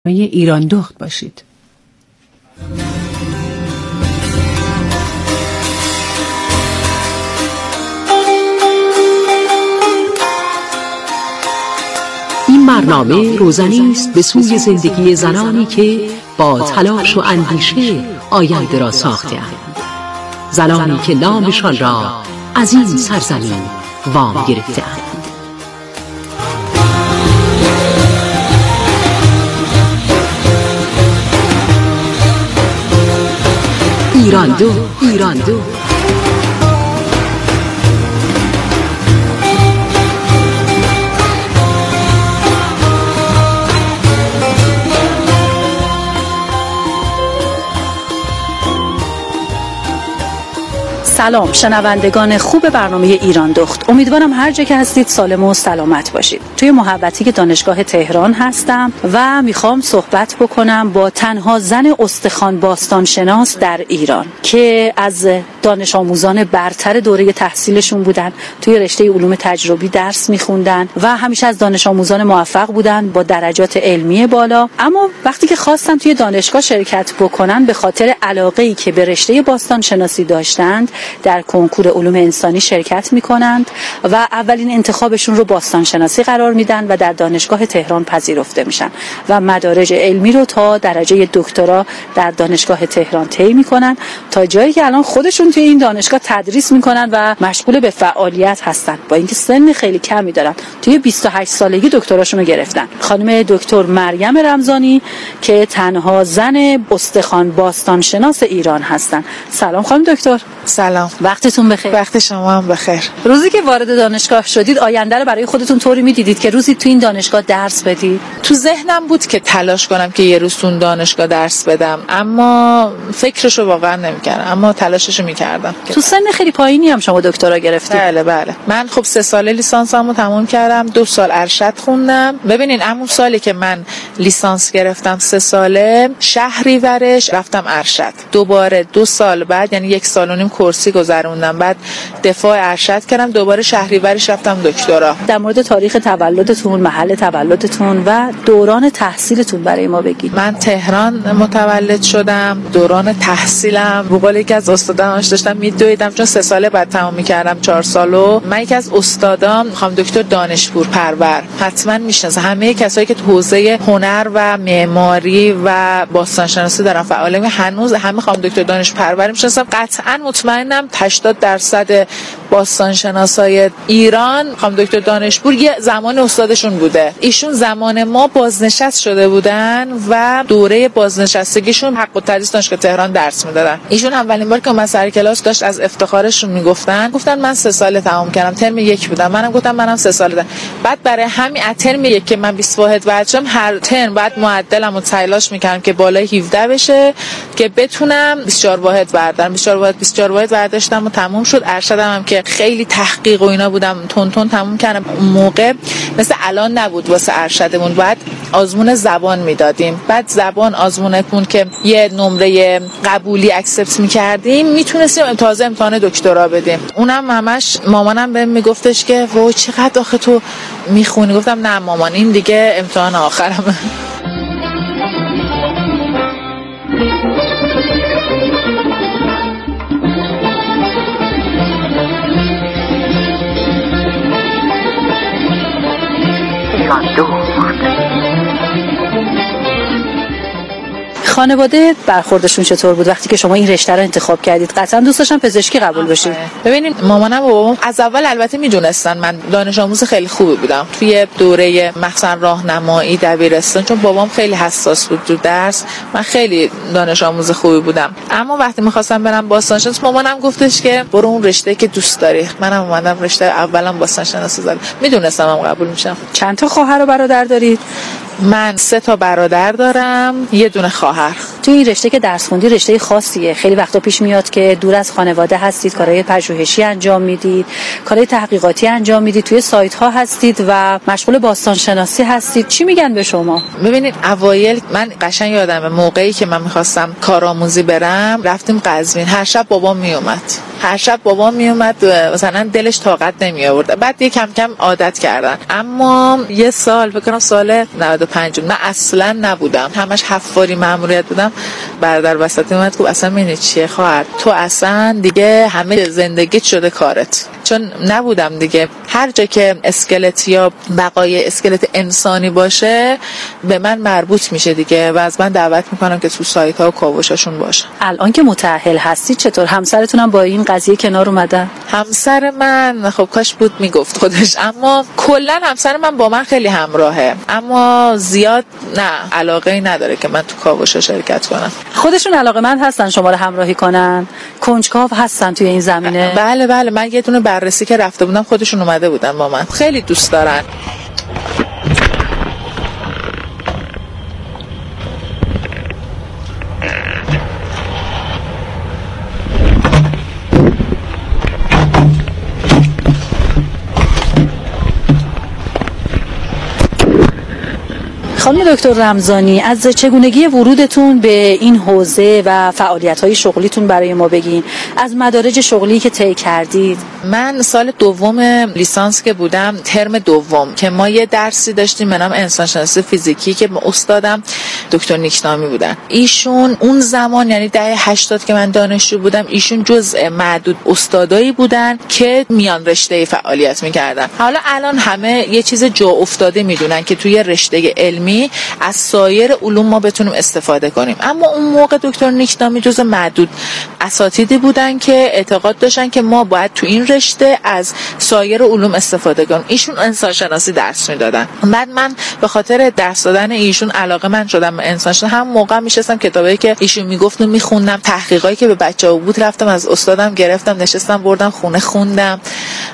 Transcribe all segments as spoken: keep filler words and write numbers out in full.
ایران دخت باشید. این برنامه روزنی است به سوی زندگی زنانی که با تلاش و اندیشه آینده را ساخته‌اند. زنانی که نامشان را از این سرزمین وام گرفته‌اند. ایران دو ایران دو سلام شنوندگان خوب برنامه ایران دخت، امیدوارم هر جا که هستید سالم و سلامت باشید. توی محوطه دانشگاه تهران هستم و میخوام صحبت بکنم با تنها زن استخوان باستان شناس در ایران که از دانش آموزان برتر دوره تحصیلشون بودن، توی رشته علوم تجربی درس میخوندن و همیشه از دانش آموزان موفق بودن با درجات علمی بالا. اما وقتی که خواستن توی دانشگاه شرکت بکنن، به خاطر علاقه‌ای که به رشته باستان شناسی داشتند در کنکور علوم انسانی شرکت میکنند و اولین انتخابشون رو باستان شناسی قرار میدن و در دانشگاه تهران پذیرفته میشن و مدارج علمی رو تا درجه دکترا در دانشگاه تهران طی میکنن تا جایی که الان خودشون توی این دانشگاه تدریس میکنن و مشغول به فعالیت هستن، با اینکه سن خیلی کمی دارن. توی بیست و هشت سالگی دکتراشون رو گرفتن. خانم دکتر مریم رمضانی که تنها زن استخوان باستان شناس ایران هستن. سلام خانم دکتر. سلام، وقتتون بخیر. وقت شما هم بخیر. روزی که وارد دانشگاه شدید آینده رو برای خودتون طوری می‌دیدید که روزی تو این دانشگاه درس بدید؟ تو ذهنم بود که تلاش کنم که یه روز تو دانشگاه درس بدم، اما فکرشو واقعا نمی‌کردم، اما تلاششو می‌کردم. تو سن خیلی پایینی هم شما دکترا گرفتید؟ بله بله. من خب سه ساله لیسانسمو تموم کردم، دو سال ارشد خوندم. ببینین همون سالی که من لیسانس گرفتم، سه ساله، شهریورش رفتم ارشد. دوباره دو سال بعد، یعنی یک سال و نیم کورسی گذروندم، بعد دفاع ارشد کردم، دوباره شهریورش رفتم دکترا. در مورد تاریخ تولدتون، محل تولدتون و دوران تحصیلتون برای ما بگید. من تهران متولد شدم. دوران تحصیلم به قول یکی از استادانش داشتم میدویدم، چون سه ساله بعد تمام می‌کردم، چهار سالو. من یکی از استادام خانم دکتر دانشپور پرور، حتما میشناسه. همه کسایی که تو حوزه هنر و معماری و باستان شناسی دارن فعالیت، هنوز همه خانم دکتر دانش پرور میشناسن. قطعاً مطمئنم هشتاد درصد باستان شناسای ایران خانم دکتر دانشپور یه زمان استادشون بوده. ایشون زمان ما بازنشست شده بودن و دوره بازنشستگیشون حق التدریس دانشگاه تهران درس میدادن. ایشون اولین بار که من سر کلاس داشت از افتخارشون میگفتن، گفتن من سه ساله تمام کردم، ترم یک بودم. منم گفتم منم سه ساله دارم. بعد برای همین ترم یک که من بیست واحد بچم، هر ترم بعد معدلمو تلاش میکردم که بالای هفده بشه که بتونم بیست و چهار واحد بردارم. بیست و چهار واحد بیست و چهار واحد برداشتم و تموم شد. ارشدم هم که خیلی تحقیق و اینا بودم، تون تون تموم کردم. اون موقع مثل الان نبود واسه ارشدمون، بعد آزمون زبان میدادیم. بعد زبان آزمونتون که یه نمره قبولی اکسپت میکردیم، میتونستیم تازه امتحان دکترا بدیم. اونم همش مامانم بهم میگفتش که وای چقدر آخه تو میخونی. گفتم نه مامان، این دیگه امتحان آخرمه. خانواده برخوردشون چطور بود وقتی که شما این رشته رو انتخاب کردید؟ قطعا دوست داشتن پزشکی قبول بشید. ببینید مامانم و بابام از اول البته میدونستن من دانش آموز خیلی خوبی بودم توی دوره مثلا راهنمایی دبیرستان، چون بابام خیلی حساس بود تو درس. من خیلی دانش آموز خوبی بودم، اما وقتی می‌خواستم برم باستان شناسی، مامانم گفتش که برو اون رشته که دوست داری. منم اومدم رشته اولام باستان شناسی زدم. میدونستم هم قبول میشم. چند تا خواهر و برادر دارید؟ من سه تا برادر دارم، یه دونه خواهر شوهر. تو این رشته که درس خوندی رشته خاصیه، خیلی وقتا پیش میاد که دور از خانواده هستید، کارهای پژوهشی انجام میدید، کارهای تحقیقاتی انجام میدید، توی سایت ها هستید و مشغول باستان شناسی هستید. چی میگن به شما؟ ببینید اوایل من قشنگ یادمه موقعی که من میخواستم کارآموزی برم، رفتیم قزوین، هر شب بابام میومد هر شب بابام میومد مثلا دلش طاقت نمی آورد. بعد یه کم کم عادت کردن. اما یه سال فکر کنم سال نود و پنج من اصلا نبودم، همش حفاری مأموریت بودم. برادر وسطی اومد گفت اصلا می‌بینی چیه خواهر، تو اصلا دیگه همه زندگیت شده کارت. چون نبودم دیگه. هر جا که اسکلت یا بقای اسکلت انسانی باشه به من مربوط میشه دیگه و از من دعوت میکنم که تو سایت ها و کاوشاشون باشم. الان که متأهل هستی چطور؟ همسرتونم با این قضیه کنار اومدن؟ همسر من خب کاش بود میگفت خودش، اما کلا همسر من با من خیلی همراهه، اما زیاد نه علاقه ای نداره که من تو کاوشا شرکت کنم. خودشون علاقه‌مند هستن شما رو همراهی کنن؟ کنجکاو هستن توی این زمینه؟ بله بله، من یه دونه بررسی که رفته بودم خودشون اومده بودن با من، خیلی دوست دارن. خانم دکتر رمضانی، از چگونگی ورودتون به این حوزه و فعالیت‌های شغلیتون برای ما بگین. از مدارج شغلی که طی کردید. من سال دوم لیسانس که بودم، ترم دوم که ما یه درسی داشتیم به نام انسانشناسی فیزیکی که استادم دکتر نیکنامی بودن. ایشون اون زمان یعنی دهه هشتاد که من دانشجو بودم، ایشون جزء معدود استادایی بودن که میان رشته فعالیت می‌کردن. حالا الان همه یه چیز جا افتاده میدونن که توی رشته علمی از سایر علوم ما بتونیم استفاده کنیم، اما اون موقع دکتر نیکنامی جزء معدود اساتیدی بودن که اعتقاد داشتن که ما باید تو این رشته از سایر علوم استفاده کنیم. ایشون انسان شناسی درس میدادن. بعد من به خاطر درس دادن ایشون علاقه من شدم به انسان شناسی. هم موقع میشستم کتابایی که ایشون میگفت رو میخوندم، تحقیقایی که به بچه‌ها بود رفتم از استادم گرفتم، نشستم بردم خونه خوندم.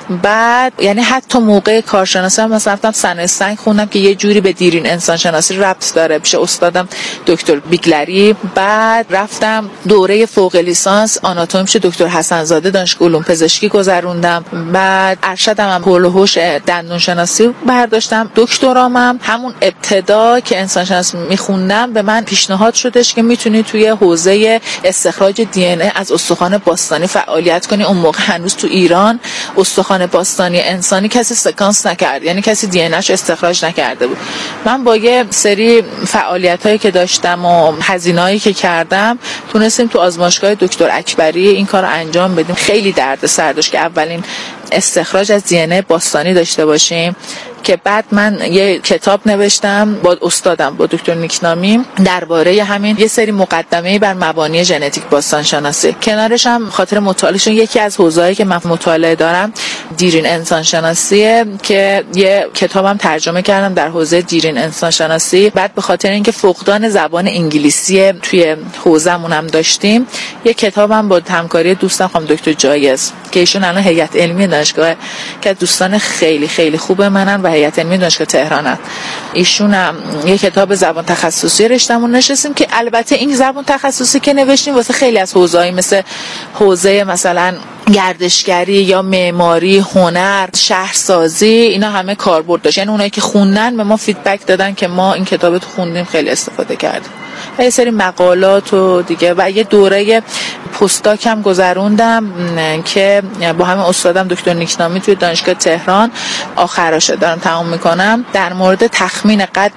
بعد یعنی حتی موقع کارشناسی هم مثلا رفتم صنایع سنگ خوندم که یه جوری به دیرین انسان شناسی ربط داره، پیش استادم دکتر بیگلری. بعد رفتم دوره فوق لیسانس آناتومی پیش دکتر حسن زاده دانشگاه علوم پزشکی گذروندم. بعد ارشدم هم حول و حوش دندون شناسی برداشتم. دکترامم همون ابتدا که انسان شناسی میخوندم به من پیشنهاد شدش که میتونی توی حوزه استخراج دی ان ای از استخوان باستانی فعالیت کنی. اون موقع هنوز تو ایران استخوان باستانی انسانی کسی سکانس نکرد، یعنی کسی دی ان ایش استخراج نکرده بود. من با یه سری فعالیتایی که داشتم و هزینه‌ای که کردم تونستیم تو آزمایشگاه دکتر اکبری این کارو انجام بدیم. خیلی دردسر داشت که اولین استخراج از دی ان ای باستانی داشته باشیم که بعد من یه کتاب نوشتم با استادم با دکتر نیکنامی درباره همین یه سری مقدمه بر مبانی ژنتیک باستان شناسی. کنارش هم خاطر مطالعهشون یکی از حوزه‌ای که من مطالعه دارم دیرین انسان شناسیه که یه کتابم ترجمه کردم در حوزه دیرین انسان شناسی. بعد به خاطر اینکه فقدان زبان انگلیسی توی حوزه‌مون هم داشتیم، یه کتابم با همکاری دوستم خانم دکتر جایز که ایشون الان هیئت علمی دانشگاه که دوستان خیلی خیلی خوب منن و هیئت علمی دانشگاه تهرانن، ایشون هم یه کتاب زبان تخصصی رشتهمون نشستیم که البته این زبان تخصصی که نوشتیم واسه خیلی از حوزه‌های مثل حوزه مثلا گردشگری یا معماری، هنر، شهرسازی، اینا همه کاربرد داشت. یعنی اونایی که خوندن به ما فیدبک دادن که ما این کتابو خوندیم خیلی استفاده کردیم. و یه سری مقالات و دیگه و یه دوره پستاک هم گذروندم که با همین استادم دکتر نیکنامی توی دانشگاه تهران آخرشه دارم تمام میکنم در مورد تخمین قد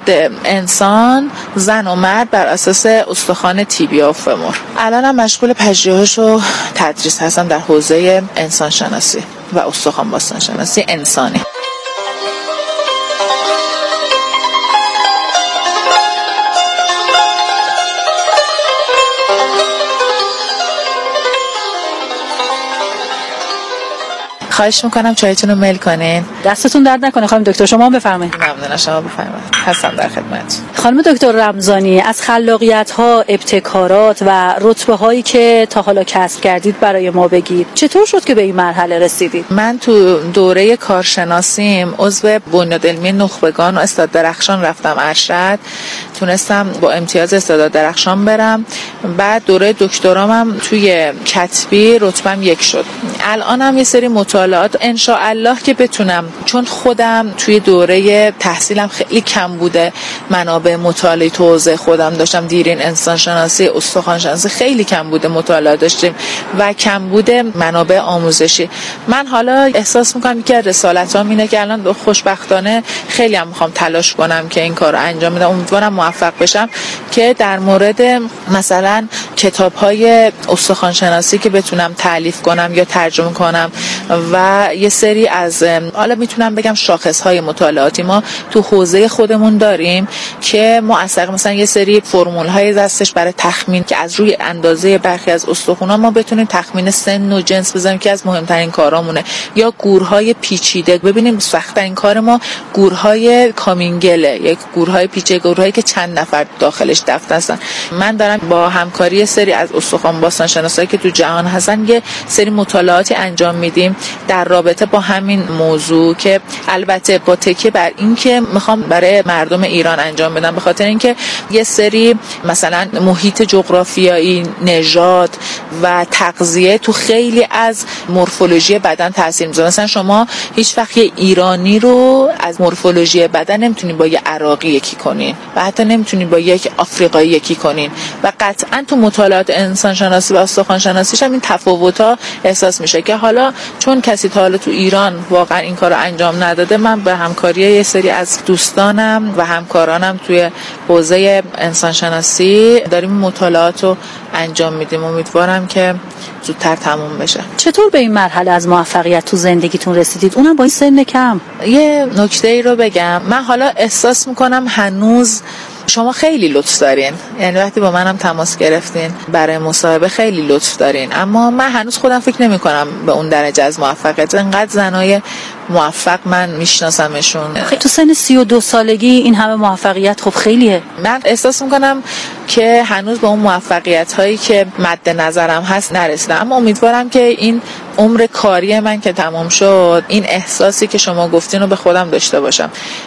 انسان زن و مرد بر اساس استخوان تیبیا و فمور. الانم مشغول پژوهش و تدریس هستم در حوزه انسان شناسی و استخوان باستان شناسی انسانی. خواهش میکنم چایتون رو میل کنین. دستتون درد نکنه خانم دکتر، شما هم بفرمایید. ممنونم، شما بفرمایید، هستم در خدمت. خانم دکتر رمضانی، از خلاقیت ها، ابتکارات و رتبه هایی که تا حالا کسب کردید برای ما بگید. چطور شد که به این مرحله رسیدید؟ من تو دوره کارشناسیم عضو بنیاد علمی نخبگان و استاد درخشان رفتم ارشد، تونستم با امتیاز استاد درخشان برم. بعد دوره دکترامم توی کتبی رتبم یک شد. الانم یه سری مطالعات ان شاء الله که بتونم، چون خودم توی دوره تحصیلم خیلی کم بوده منابع مطالعه تو حوزه خودم داشتم، دیرین انسان شناسی، استخوان شناسی خیلی کم بوده مطالعات داشتیم و کم بوده منابع آموزشی. من حالا احساس میکنم که رسالتام اینه که الان خوشبختانه خیلی هم میخوام تلاش کنم که این کارو انجام بدم، امیدوارم موفق بشم که در مورد مثلا کتاب‌های استخوان شناسی که بتونم تالیف کنم یا ترجمه کنم و یه سری از حالا میتونم بگم شاخص‌های مطالعاتی ما تو حوزه خودمون داریم که مؤثر، مثلا یه سری فرمول‌های دستش برای تخمین که از روی اندازه برخی از استخوان‌ها ما بتونیم تخمین سن و جنس بزنیم که از مهمترین کارامونه، یا گورهای پیچیده. ببینیم سخت‌ترین کار ما گورهای کامینگله، یک گورهای پیچیده، گورهایی که چند نفر داخلش دفن هستن. من دارم با همکاری سری از استخوان باستان شناسایی که تو جهان هستن یه سری مطالعاتی انجام میدیم در رابطه با همین موضوع که البته با تکیه بر این که میخوام برای مردم ایران انجام بدم، به خاطر اینکه یه سری مثلا محیط جغرافیایی، نژاد و تغذیه تو خیلی از مورفولوژی بدن تاثیر میذاره. مثلا شما هیچ وقت یه ایرانی رو از مورفولوژی بدن نمیتونی با یه عراقی یکی کنین و حتی نمیتونی با یک آفریقایی یکی کنین و قطعا تو مطالعات انسان شناسی و استخوان شناسیش هم این تفاوت‌ها احساس میشه که حالا چون کسی تا حالا تو ایران واقعا این کارو انجام نداده، من به همکاری یه سری از دوستانم و همکارانم توی حوزه انسان شناسی داریم مطالعات رو انجام میدیم. امیدوارم که زودتر تموم بشه. چطور به این مرحله از موفقیت تو زندگیتون رسیدید، اونم با این سن کم؟ یه نکته ای رو بگم، من حالا احساس میکنم هنوز شما خیلی لطف دارین، یعنی وقتی با منم تماس گرفتین برای مصاحبه خیلی لطف دارین، اما من هنوز خودم فکر نمی کنم به اون درجه از موفقیت. انقدر زنای موفق من میشناسمشون. خیلی تو سن سی و دو سالگی این همه موفقیت خب خیلیه. من احساس میکنم که هنوز به اون موفقیت هایی که مد نظرم هست نرسیدم، اما امیدوارم که این عمر کاری من که تمام شد این احساسی که شما گفتین رو به خودم داشته باشم.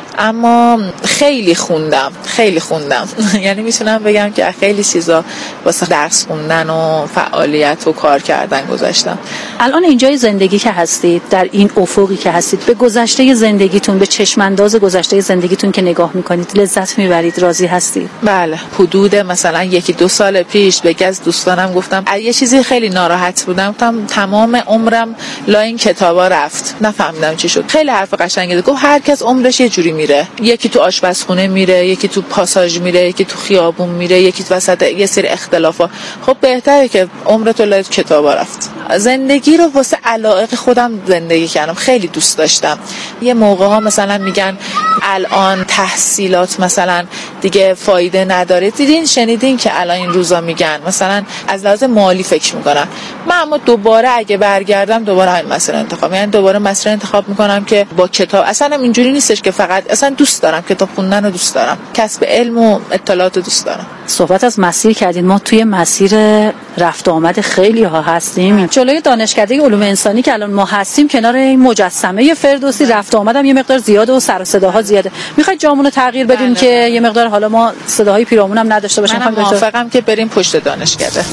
اما خیلی خوندم خیلی خوندم یعنی میتونم بگم که خیلی چیزا واسه درس خوندن و فعالیت و کار کردن گذاشتم. الان اینجای زندگی که هستید، در این افقی که هستید، به گذشته زندگیتون، به چشمانداز گذشته زندگیتون که نگاه میکنید لذت میبرید، راضی هستید؟ بله. حدود مثلا یکی دو سال پیش به یکی از دوستانم گفتم یه چیزی خیلی ناراحت بودم، گفتم تمام عمرم لا این کتابا رفت، نفهمیدم چی شد. خیلی حرف قشنگی گفت، هر کس عمرش یه جوری میره، یکی تو آشپزخونه میره، یکی تو پاساژ میره، یکی تو خیابون میره، یکی تو وسط یه سری اختلافا. خب بهتره که عمرت لا کتابا رفت. زندگی رو واسه علایق خودم زندگی کردم، خیلی دوست داشتم. یه موقع ها مثلا میگن الان تحصیلات مثلا دیگه فایده نداره، دیدین شنیدین که الان این روزا میگن مثلا از لحاظ مالی فکر میکنن. من اما دوباره اگه برگردم دوباره همین مسیر انتخاب، یعنی دوباره مسیر انتخاب میکنم که با کتاب. اصلا اینجوری نیستش که فقط اصلا دوست دارم کتاب خوندن رو دوست دارم، کسب علم و اطلاعات رو دوست دارم. صحبت از مسیر کردین، ما توی مسیر رفت آمد خیلی ها هستیم. جلوی دانشکده علوم انسانی که الان ما هستیم کنار این مجسمه فردوسی رفت آمدم یه مقدار زیاده و سر و صداها زیاده. میخواید جامونو تغییر بدیم بله که بله. یه مقدار حالا ما صداهای پیرامون هم نداشته باشیم. من موافقم که بریم پشت دانشکده.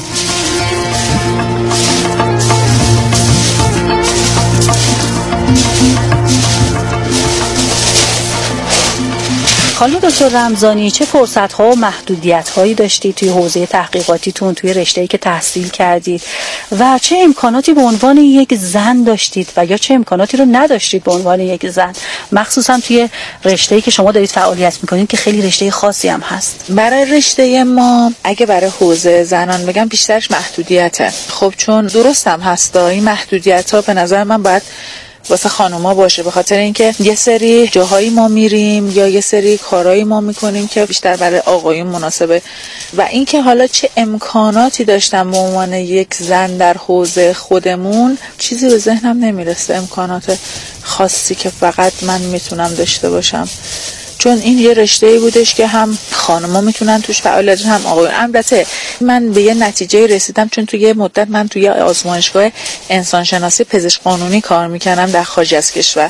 خانم دکتر رمضانی، چه فرصت‌ها و محدودیت‌هایی داشتید توی حوزه تحقیقاتیتون، توی رشته‌ای که تحصیل کردید و چه امکاناتی به عنوان یک زن داشتید و یا چه امکاناتی رو نداشتید به عنوان یک زن، مخصوصا توی رشته‌ای که شما دارید فعالیت می‌کنید که خیلی رشته خاصی هم هست؟ برای رشته ما اگه برای حوزه زنان بگم بیشترش محدودیته. خب چون درست هم هست این محدودیت‌ها به نظر من باید واسه خانوما باشه، به خاطر اینکه یه سری جاهایی ما میریم یا یه سری کارهایی ما میکنیم که بیشتر برای آقایون مناسبه. و اینکه حالا چه امکاناتی داشتم به عنوان یک زن در حوزه خودمون، چیزی به ذهنم نمیرسه امکانات خاصی که فقط من میتونم داشته باشم، چون این یه رشته‌ای بودش که هم خانم‌ها میتونن توش فعالیت کنن هم آقایون. البته من به یه نتیجه رسیدم، چون توی یه مدت من توی آزمایشگاه انسانشناسی پزشک قانونی کار میکردم در خارج از کشور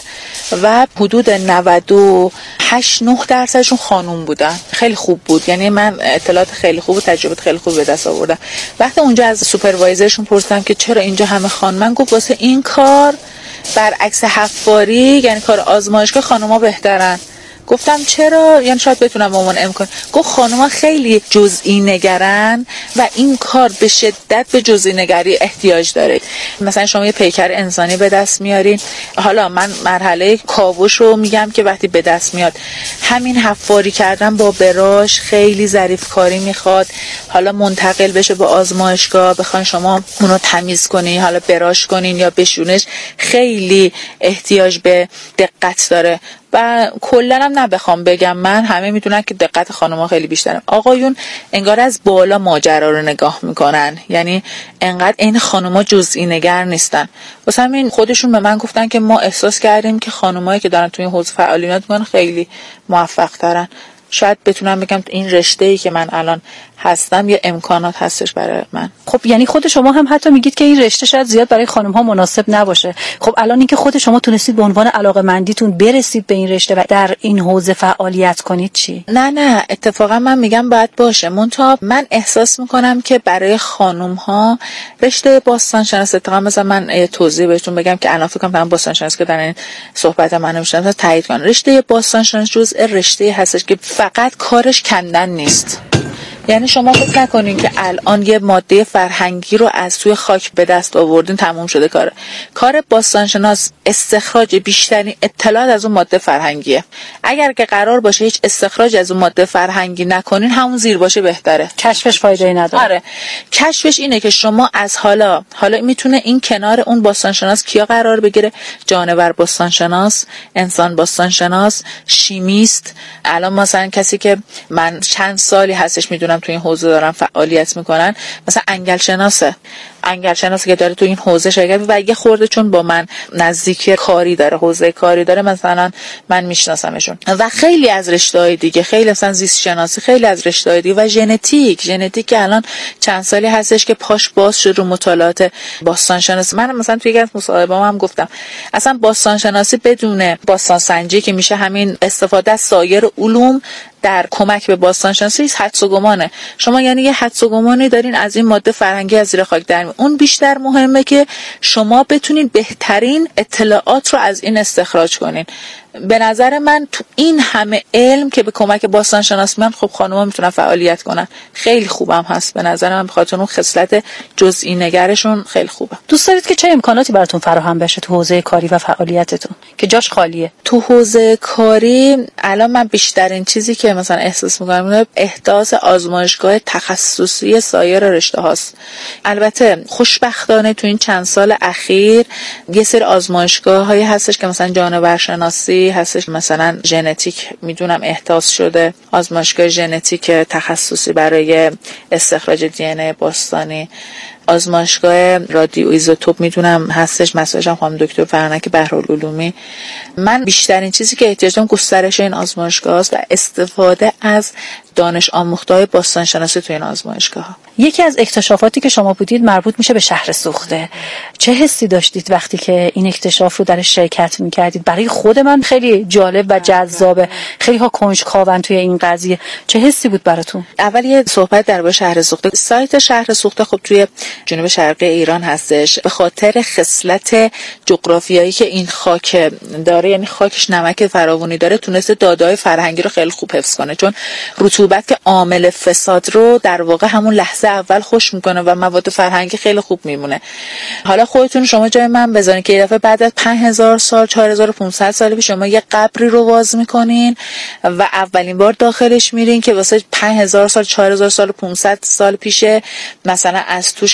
و حدود نود و هشت نه درصدشون خانم بودن. خیلی خوب بود، یعنی من اطلاعات خیلی خوب و تجربه خیلی خوب به دست آوردم. وقتی اونجا از سوپروایزرشون پرسیدم که چرا اینجا همه خانم، من گفت واسه این کار برعکس حفاری، یعنی کار آزمایشگاه، خانم‌ها بهترن. گفتم چرا؟ یعنی شاید بتونم به عنوان امکان. گفت خانم‌ها خیلی جزئی نگرن و این کار به شدت به جزئی نگری احتیاج داره. مثلا شما یه پیکر انسانی به دست میارین، حالا من مرحله کاوش رو میگم که وقتی به دست میاد، همین حفاری کردن با براش خیلی ظریف کاری میخواد. حالا منتقل بشه به آزمایشگاه، بخواین شما اونو تمیز کنین، حالا براش کنین یا بشونش، خیلی احتیاج به دقت داره. و کلا هم نبخوام بگم، من همه میدونن که دقت خانم‌ها خیلی بیشتره. آقایون انگار از بالا ماجرا رو نگاه میکنن، یعنی انقدر این خانم‌ها جزئی نگر نیستن. واسه همین خودشون به من گفتن که ما احساس کردیم که خانمایی که دارن توی این حوزه فعالیت میکنن خیلی موفق ترن. شاید بتونم بگم این رشته‌ای که من الان هستم یه امکانات هستش برای من. خب یعنی خود شما هم حتی میگید که این رشته شاید زیاد برای خانم ها مناسب نباشه. خب الان اینکه خود شما تونستید به عنوان علاقه‌مندیتون برسید به این رشته و در این حوزه فعالیت کنید چی؟ نه نه اتفاقا من میگم باید باشه، منتها من احساس میکنم که برای خانم ها رشته باستان شناسی، اتفاقا مثلا من توضیح بهتون بگم که الان فکر کنم باستان شناسی که در این صحبت من میشنم تایید کنن. رشته باستان شناسی جزء رشته هستش که فقط کارش کندن نیست. یعنی شما فکر نکنین که الان یه ماده فرهنگی رو از توی خاک به دست آوردین تموم شده کاره. کار باستانشناس استخراج بیشترین اطلاعات از اون ماده فرهنگیه. اگر که قرار باشه هیچ استخراج از اون ماده فرهنگی نکنین، همون زیر باشه بهتره. کشفش فایده نداره. آره. کشفش اینه که شما از حالا حالا میتونه این کنار اون باستانشناس کیا قرار بگیره؟ جانور باستانشناس، انسان باستانشناس، شیمیست. الان مثلا کسی که من چند سالی هستش میدونم تو این حوزه دارن فعالیت میکنن، مثلا انگل شناسه انگل شناسی که داره تو این حوزه شرکت و یه خورده چون با من نزدیکی کاری داره، حوزه کاری داره، مثلا من میشناسمشون. و خیلی از رشته‌های دیگه، خیلی مثلا زیست شناسی، خیلی از رشته‌های دیگه و ژنتیک ژنتیک که الان چند سالی هستش که پاش باز شد رو مطالعات باستان شناسی. من مثلا توی یکی از مصاحبه‌ام هم گفتم اصلا باستان شناسی بدون باستان سنجی که میشه همین استفاده از سایر علوم در کمک به باستان شناسی حدس و گمانه. شما یعنی یه حدس و گمانی دارین از این ماده فرهنگی از زیر خاک در میاد. اون بیشتر مهمه که شما بتونین بهترین اطلاعات رو از این استخراج کنین. به نظر من تو این همه علم که به کمک باستان شناسی میان، خب خانم‌ها میتونن فعالیت کنن. خیلی خوبم هست به نظر من، بخاطر اون خصلت جزئی نگرشون خیلی خوبه. دوست دارید که چه امکاناتی براتون فراهم بشه تو حوزه کاری و فعالیتتون که جاش خالیه؟ تو حوزه کاری الان من بیشترین چیزی که مثلا احساس می‌کنم اینه احداث آزمایشگاه تخصصی سایر رشته هاست. البته خوشبختانه تو این چند سال اخیر یه سری آزمایشگاه‌هایی هستش که مثلا جانورشناسی هستش، مثلا ژنتیک میدونم احداث شده، آزمایشگاه ژنتیک تخصصی برای استخراج دی ان ای باستانی، آزمایشگاه رادیو ایزوتوپ میدونم هستش، مسئولش هم خانم دکتر فرنک بهرالعلومی. من بیشترین چیزی که احتیاج دارم گسترش این آزمایشگاه است و استفاده از دانش آموخته‌های باستان شناسی تو این آزمایشگاه‌ها. یکی از اکتشافاتی که شما بودید مربوط میشه به شهر سوخته. چه حسی داشتید وقتی که این اکتشاف رو در شرکت می‌کردید؟ برای خود من خیلی جالب و جذابه. خیلی ها کنجکاون توی این قضیه. چه حسی بود براتون؟ اول یه صحبت درباره شهر سوخته. سایت شهر سوخته خب توی جنوب شرقی ایران هستش. به خاطر خصلت جغرافیایی که این خاک داره، یعنی خاکش نمک فراوانی داره، تونسته داده‌های فرهنگی رو خیلی خوب حفظ کنه، چون رطوبت که عامل فساد رو در واقع همون لحظه اول خوش میکنه و مواد فرهنگی خیلی خوب میمونه. حالا خودتون شما جای من بذارین که یه دفعه بعد از پنج هزار سال چهار هزار و پانصد سال پیش شما یه قبری رو باز میکنین و اولین بار داخلش میرین که واسه پنج هزار سال چهار هزار سال و پانصد سال پیش مثلا از توش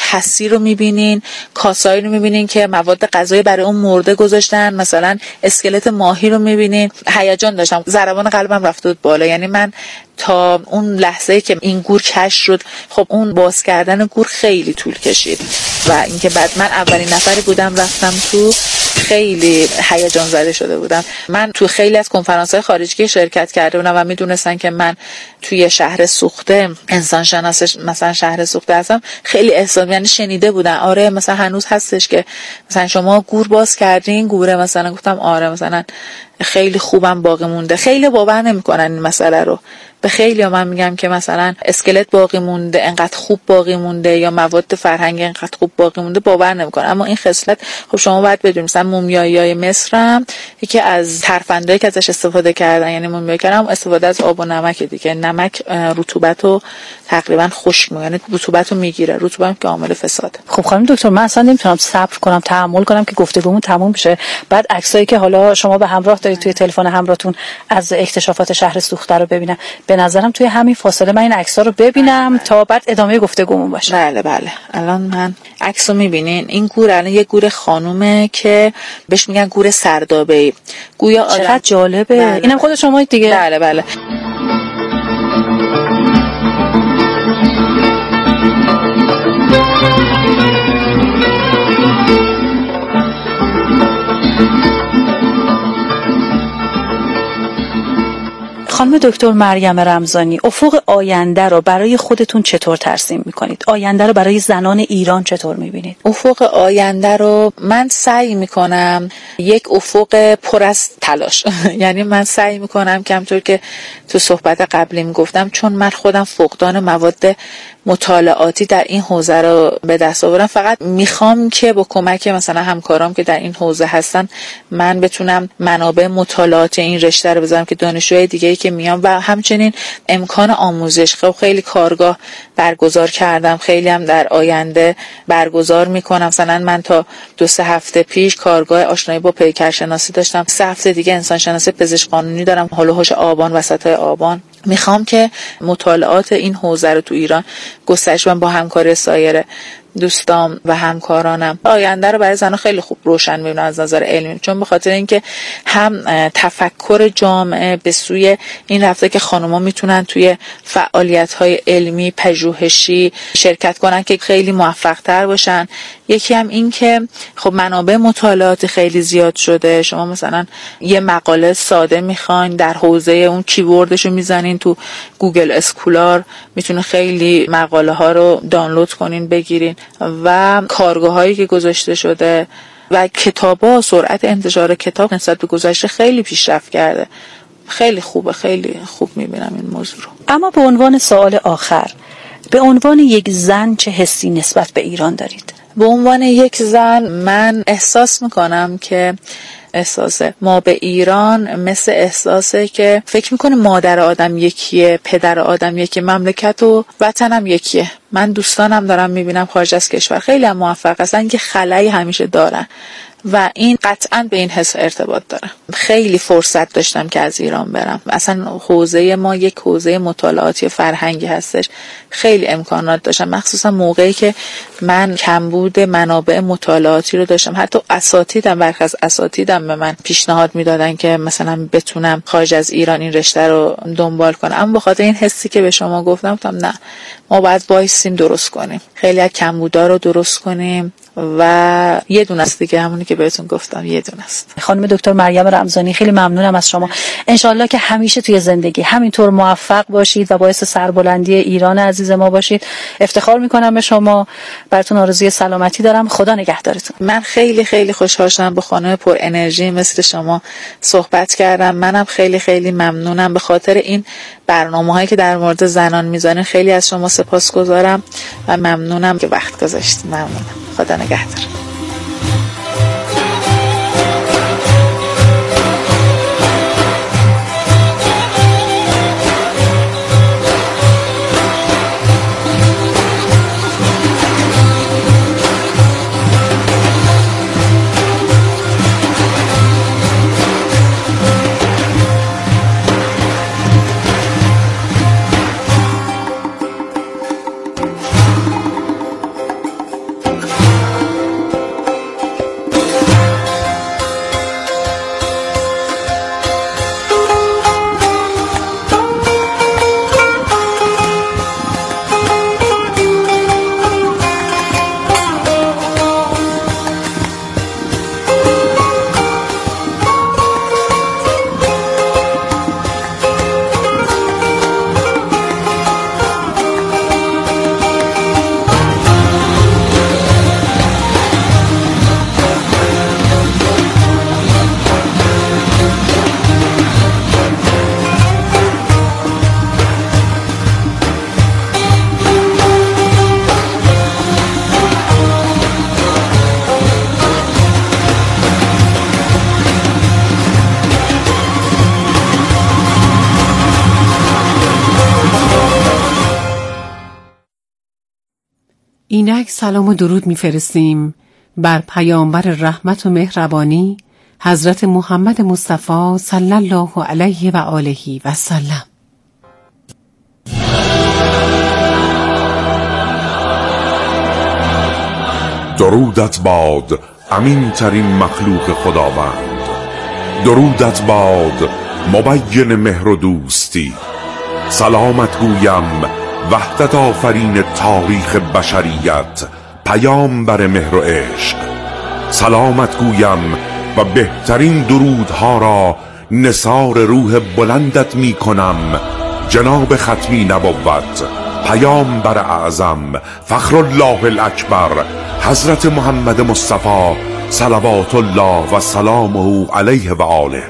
حسی رو میبینین، کاسایی رو میبینین که مواد غذایی برای اون مرده گذاشتن، مثلا اسکلت ماهی رو میبینین. هیجان داشتم، ضربان قلبم رفته بود بالا. یعنی من تا اون لحظه‌ای که این گور کشف شد، خب اون باز کردن گور خیلی طول کشید و اینکه بعد من اولین نفری بودم رفتم تو، خیلی هیجان زده شده بودم. من تو خیلی از کنفرانس‌های خارجی شرکت کرده بودم و میدونستن که من توی شهر سوخته انسان شناس مثلا شهر سوخته هستم. خیلی احساس، یعنی شنیده بودن آره مثلا هنوز هستش که مثلا شما گور باز کردین گوره، مثلا گفتم آره مثلا خیلی خوبم باقی مونده. خیلی باور نمی‌کنن این مسئله رو. به خیلی ها من میگم که مثلا اسکلت باقی مونده، انقدر خوب باقی مونده، یا مواد فرهنگی انقدر خوب باقی مونده، باور نمیکنه. اما این خصلت خب شما باید بدونید مثلا مومیایی‌های مصر هم یکی از ترفندایی که ازش استفاده کردن، یعنی مومیایی کردن استفاده از آب و نمک دیگه. نمک رطوبت رو تقریبا خشک می‌کنه، یعنی رطوبت رو میگیره، رطوبت که عامل فساده. خب خانم دکتر، من اصلا نمیتونم صبر کنم تحمل کنم که گفتگومون تموم بشه. بعد عکسایی که حالا شما به همراه دارید توی تلفن همراهتون از اکتشافات شهر سوخته رو ببینم. به نظرم توی همین فاصله من این عکس‌ها رو ببینم بله. تا بعد ادامه گفتگومون باشه. بله بله. الان من عکسو می‌بینین. این گور الان یه گور خانومه که بهش میگن گور سردابه‌ای. گویا آدم چقدر جالبه. بله. اینم خود شما دیگه. بله بله. خانم دکتر مریم رمضانی، افق آینده رو برای خودتون چطور ترسیم میکنید؟ آینده رو برای زنان ایران چطور میبینید؟ افق آینده رو من سعی میکنم یک افق پر از تلاش یعنی من سعی میکنم که همطور که تو صحبت قبلیم گفتم، چون من خودم فقدان مواد مطالعاتی در این حوزه رو به دست آوردم، فقط میخوام که با کمک مثلا همکارام که در این حوزه هستن من بتونم منابع مطالعاتی این رشته رو بذارم که دانشجوهای دیگه‌ای که میان و همچنین امکان آموزش. خب خیلی کارگاه برگزار کردم، خیلی هم در آینده برگزار میکنم. مثلا من تا دو سه هفته پیش کارگاه آشنایی با پیکرشناسی داشتم، سه هفته دیگه انسان شناسی پزشک قانونی دارم، هول و هوش آبان، وسطای آبان. میخوام که مطالعات این حوزه رو تو ایران گسترش بدم با همکاری سایر دوستام و همکارانم. آینده رو برای زن‌ها خیلی خوب روشن می‌بینم از نظر علمی، چون به خاطر اینکه هم تفکر جامعه به سوی این رفته که خانم‌ها میتونن توی فعالیت‌های علمی پژوهشی شرکت کنن که خیلی موفق‌تر باشن. یکی هم این که خب منابع مطالعات خیلی زیاد شده. شما مثلا یه مقاله ساده میخواین در حوزه اون کیوردش رو میزنین تو گوگل اسکولار، میتونه خیلی مقاله ها رو دانلود کنین بگیرین، و کارگاه هایی که گذاشته شده و کتابا، سرعت انتشار کتاب نسبت به گذشته خیلی پیشرفت کرده. خیلی خوبه، خیلی خوب میبینم این موضوع رو. اما به عنوان سوال آخر، به عنوان یک زن چه حسی نسبت به ایران دارید؟ به عنوان یک زن من احساس میکنم که احساس ما به ایران مثل احساسه که فکر میکنه مادر آدم یکیه، پدر آدم یکیه، مملکت و وطنم یکیه. من دوستانم دارم میبینم خارج از کشور خیلی هم موفق هستن که خلایی همیشه دارن و این قطعاً به این حس ارتباط داره. خیلی فرصت داشتم که از ایران برم. اصلا حوزه ما یک حوزه مطالعاتی فرهنگی هستش، خیلی امکانات داشتم، مخصوصا موقعی که من کمبود منابع مطالعاتی رو داشتم. حتی اساتیدم، برخی از اساتیدم به من پیشنهاد میدادن که مثلا بتونم خارج از ایران این رشته رو دنبال کنم، اما به خاطر این حسی که به شما گفتم گفتم نه، ما باید وایسیم درست کنیم، خیلی از کمبودا رو درست کنیم و یه دونه است دیگه، همونی که بهتون گفتم یه دونه است. خانم دکتر مریم رمضانی، خیلی ممنونم از شما. انشالله که همیشه توی زندگی همینطور موفق باشید و باعث سربلندی ایران عزیز ما باشید. افتخار میکنم به شما، براتون آرزوی سلامتی دارم. خدا نگهدارتون. من خیلی خیلی خوشحال شدم با خانم پر انرژی مثل شما صحبت کردم. منم خیلی خیلی ممنونم به خاطر این برنامه‌هایی که در مورد زنان میذارین. خیلی از شما سپاسگزارم و ممنونم که وقت گذاشتید. ممنونم. خدا نگهدار. اینک سلام و درود میفرستیم بر پیامبر رحمت و مهربانی حضرت محمد مصطفی صلی الله علیه و آله و سلم. درودت باد امین ترین مخلوق خداوند، درودت باد مبین مهر و دوستی، سلامت گویم وحدت آفرین تاریخ بشریت، پیامبر مهر و عشق، سلامت گویم و بهترین درودها را نثار روح بلندت می کنم، جناب ختمی نبوت، پیامبر اعظم، فخر الله الاکبر، حضرت محمد مصطفی صلوات الله و سلامه علیه و آله.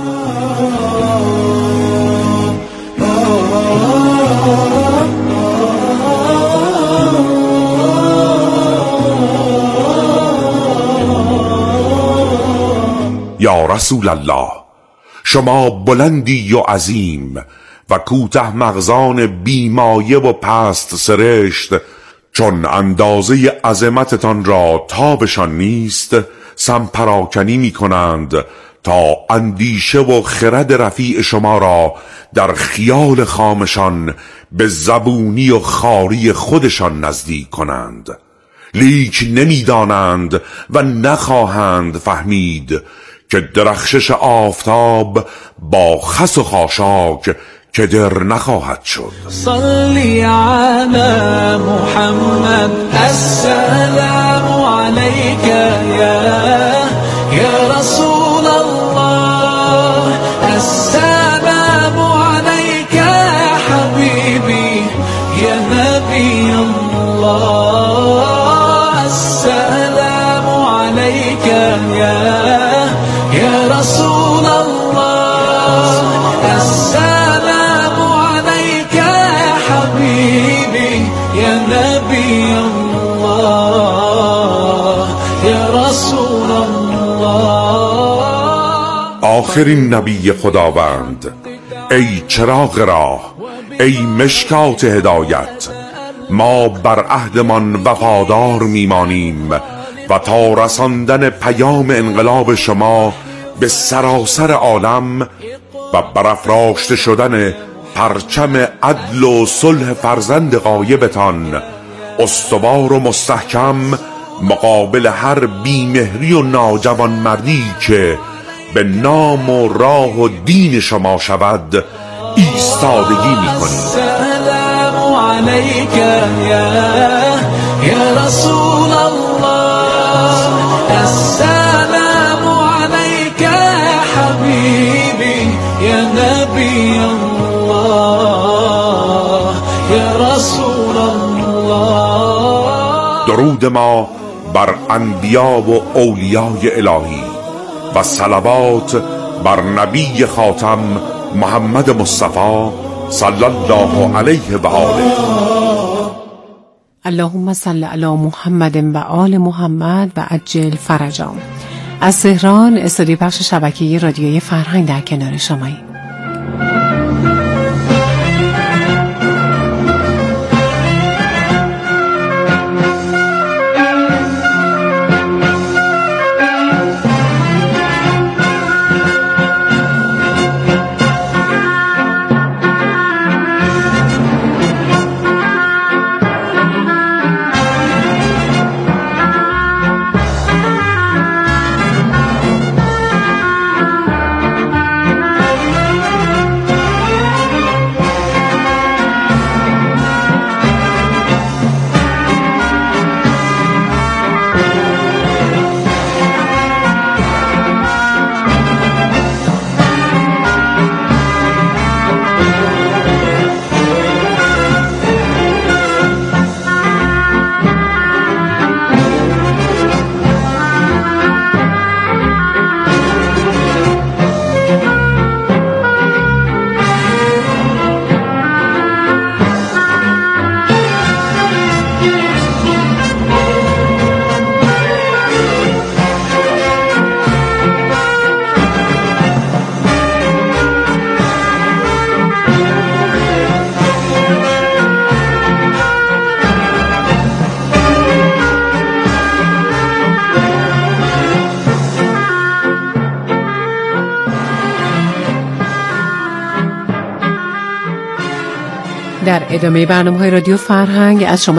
یا رسول الله، شما بلندی و عظیم و کوته مغزان بیمایه و پست سرشت، چون اندازه عظمتتان را تابشان نیست، سمپراکنی می کنند تا اندیشه و خرد رفیع شما را در خیال خامشان به زبونی و خاری خودشان نزدیک کنند، لیک نمی دانند و نخواهند فهمید که درخشش آفتاب با خس و خاشاک که در نخواهد شد. صلی علی محمد السلام علیک یا یا رسول الله، السلام علیک یا حبیبی یا نبی الله، السلام علیک یا یا رسول الله، السلام علیک یا حبیبی یا نبی الله یا رسول الله. آخرین نبی خداوند، ای چراغ راه، ای مشکات هدایت، ما بر عهدمان وفادار میمانیم و تا رساندن پیام انقلاب شما به سراسر عالم و برافراشته شدن پرچم عدل و صلح فرزند غایبتان استوار و مستحکم مقابل هر بیمهری و ناجوانمردی که به نام و راه و دین شما شود ایستادگی می‌کنیم. السلام علیک یا یا رسول الله، السلام علیک یا حبیبی یا نبی الله یا رسول الله. درود ما بر انبیا و اولیای الهی و صلوات بر نبی خاتم محمد مصطفی صلی الله علیه و آله. اللهم صل علی محمد و آل محمد و عجل فرجهم. از تهران استودیو بخش شبکه‌ای رادیوی فرهنگ در کنار شماییم. در ادامه برنامه‌های رادیو فرهنگ از شما